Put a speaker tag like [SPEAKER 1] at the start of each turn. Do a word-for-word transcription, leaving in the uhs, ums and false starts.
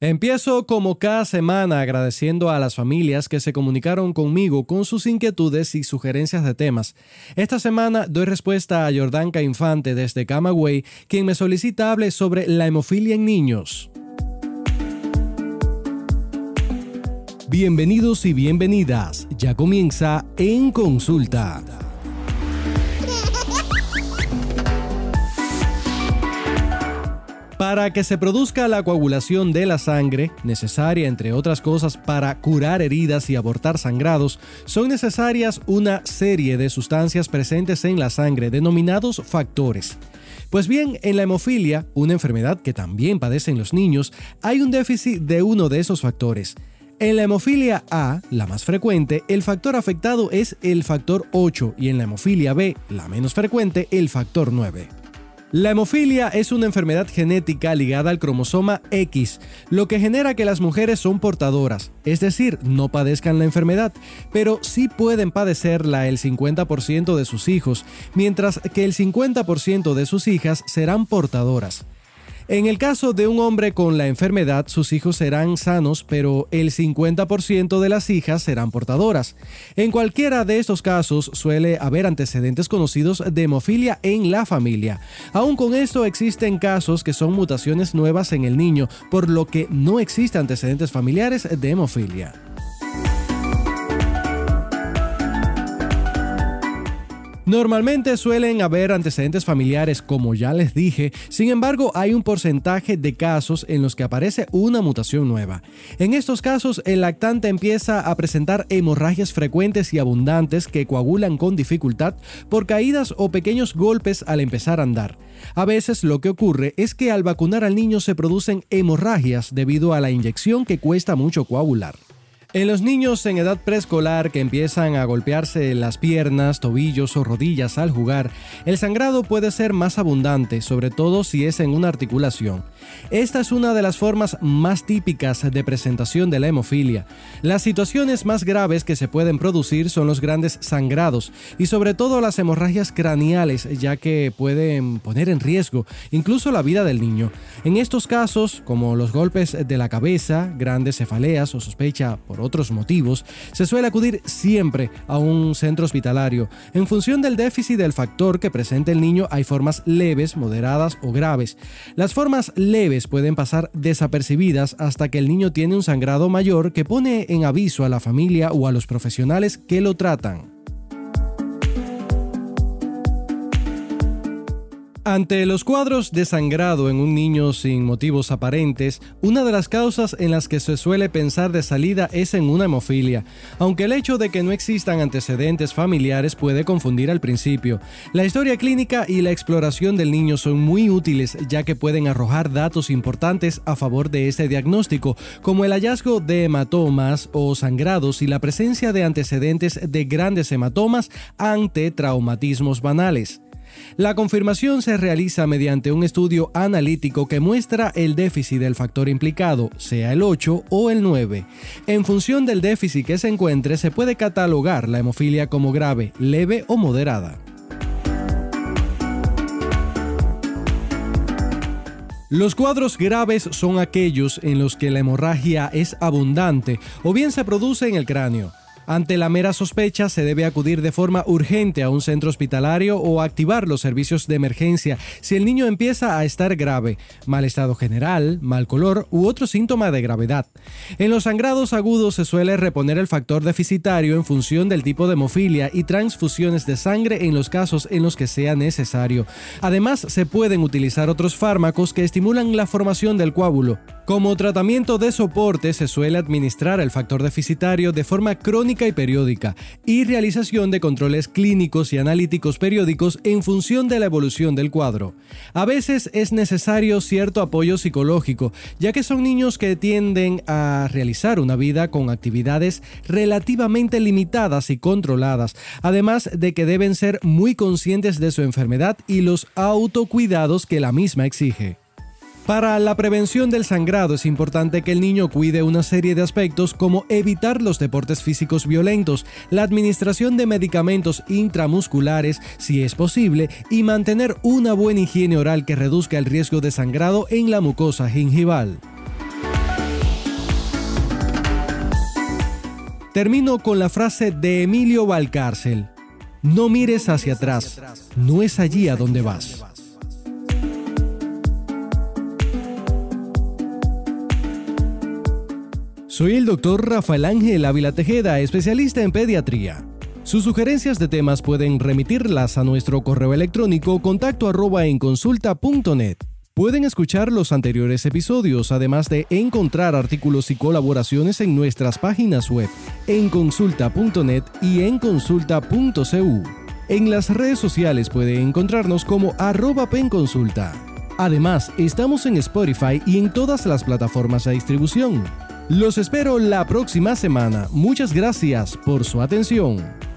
[SPEAKER 1] Empiezo como cada semana agradeciendo a las familias que se comunicaron conmigo con sus inquietudes y sugerencias de temas. Esta semana doy respuesta a Jordanka Infante desde Camagüey, quien me solicita hable sobre la hemofilia en niños. Bienvenidos y bienvenidas, ya comienza En Consulta. Para que se produzca la coagulación de la sangre, necesaria entre otras cosas para curar heridas y abortar sangrados, son necesarias una serie de sustancias presentes en la sangre denominados factores. Pues bien, en la hemofilia, una enfermedad que también padecen los niños, hay un déficit de uno de esos factores. En la hemofilia A, la más frecuente, el factor afectado es el factor ocho y en la hemofilia B, la menos frecuente, el factor nueve. La hemofilia es una enfermedad genética ligada al cromosoma X, lo que genera que las mujeres son portadoras, es decir, no padezcan la enfermedad, pero sí pueden padecerla el cincuenta por ciento de sus hijos, mientras que el cincuenta por ciento de sus hijas serán portadoras. En el caso de un hombre con la enfermedad, sus hijos serán sanos, pero el cincuenta por ciento de las hijas serán portadoras. En cualquiera de estos casos suele haber antecedentes conocidos de hemofilia en la familia. Aún con esto existen casos que son mutaciones nuevas en el niño, por lo que no existen antecedentes familiares de hemofilia. Normalmente suelen haber antecedentes familiares, como ya les dije, sin embargo hay un porcentaje de casos en los que aparece una mutación nueva. En estos casos, el lactante empieza a presentar hemorragias frecuentes y abundantes que coagulan con dificultad por caídas o pequeños golpes al empezar a andar. A veces lo que ocurre es que al vacunar al niño se producen hemorragias debido a la inyección que cuesta mucho coagular. En los niños en edad preescolar que empiezan a golpearse las piernas, tobillos o rodillas al jugar, el sangrado puede ser más abundante, sobre todo si es en una articulación. Esta es una de las formas más típicas de presentación de la hemofilia. Las situaciones más graves que se pueden producir son los grandes sangrados y sobre todo las hemorragias craneales, ya que pueden poner en riesgo incluso la vida del niño. En estos casos, como los golpes de la cabeza, grandes cefaleas o sospecha por otros motivos, se suele acudir siempre a un centro hospitalario. En función del déficit del factor que presenta el niño, hay formas leves, moderadas o graves. Las formas leves pueden pasar desapercibidas hasta que el niño tiene un sangrado mayor que pone en aviso a la familia o a los profesionales que lo tratan. Ante los cuadros de sangrado en un niño sin motivos aparentes, una de las causas en las que se suele pensar de salida es en una hemofilia, aunque el hecho de que no existan antecedentes familiares puede confundir al principio. La historia clínica y la exploración del niño son muy útiles, ya que pueden arrojar datos importantes a favor de este diagnóstico, como el hallazgo de hematomas o sangrados y la presencia de antecedentes de grandes hematomas ante traumatismos banales. La confirmación se realiza mediante un estudio analítico que muestra el déficit del factor implicado, sea el ocho o el nueve. En función del déficit que se encuentre, se puede catalogar la hemofilia como grave, leve o moderada. Los cuadros graves son aquellos en los que la hemorragia es abundante o bien se produce en el cráneo. Ante la mera sospecha, se debe acudir de forma urgente a un centro hospitalario o activar los servicios de emergencia si el niño empieza a estar grave, mal estado general, mal color u otro síntoma de gravedad. En los sangrados agudos se suele reponer el factor deficitario en función del tipo de hemofilia y transfusiones de sangre en los casos en los que sea necesario. Además, se pueden utilizar otros fármacos que estimulan la formación del coágulo. Como tratamiento de soporte, se suele administrar el factor deficitario de forma crónica y periódica y realización de controles clínicos y analíticos periódicos en función de la evolución del cuadro. A veces es necesario cierto apoyo psicológico, ya que son niños que tienden a realizar una vida con actividades relativamente limitadas y controladas, además de que deben ser muy conscientes de su enfermedad y los autocuidados que la misma exige. Para la prevención del sangrado es importante que el niño cuide una serie de aspectos como evitar los deportes físicos violentos, la administración de medicamentos intramusculares si es posible y mantener una buena higiene oral que reduzca el riesgo de sangrado en la mucosa gingival. Termino con la frase de Emilio Valcárcel: no mires hacia atrás, no es allí a donde vas. Soy el doctor Rafael Ángel Ávila Tejeda, especialista en pediatría. Sus sugerencias de temas pueden remitirlas a nuestro correo electrónico contacto arroba enconsulta punto net. Pueden escuchar los anteriores episodios, además de encontrar artículos y colaboraciones en nuestras páginas web enconsulta punto net y enconsulta punto c u. En las redes sociales pueden encontrarnos como arroba penconsulta. Además, estamos en Spotify y en todas las plataformas de distribución. Los espero la próxima semana. Muchas gracias por su atención.